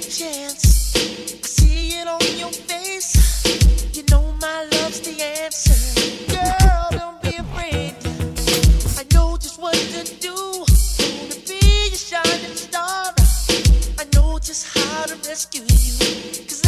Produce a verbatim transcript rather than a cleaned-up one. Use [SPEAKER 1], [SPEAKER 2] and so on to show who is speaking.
[SPEAKER 1] chance. I see it on your face. You know my love's the answer. Girl, don't be afraid. I know just what to do. Gonna be your shining star. I know just how to rescue you. 'Cause